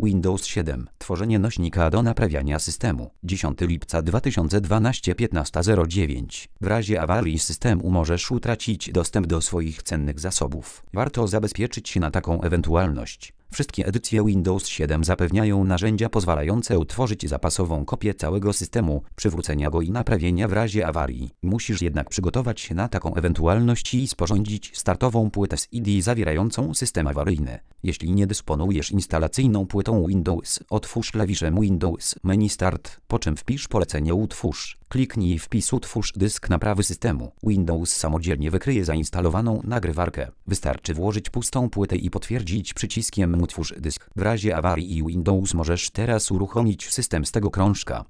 Windows 7. Tworzenie nośnika do naprawiania systemu. 10 lipca 2012 15:09. W razie awarii systemu możesz utracić dostęp do swoich cennych zasobów. Warto zabezpieczyć się na taką ewentualność. Wszystkie edycje Windows 7 zapewniają narzędzia pozwalające utworzyć zapasową kopię całego systemu, przywrócenia go i naprawienia w razie awarii. Musisz jednak przygotować się na taką ewentualność i sporządzić startową płytę z ID zawierającą system awaryjny. Jeśli nie dysponujesz instalacyjną płytą Windows, otwórz klawiszem Windows menu Start, po czym wpisz polecenie Utwórz. Kliknij wpis Utwórz dysk naprawy systemu. Windows samodzielnie wykryje zainstalowaną nagrywarkę. Wystarczy włożyć pustą płytę i potwierdzić przyciskiem Utwórz dysk. W razie awarii Windows możesz teraz uruchomić system z tego krążka.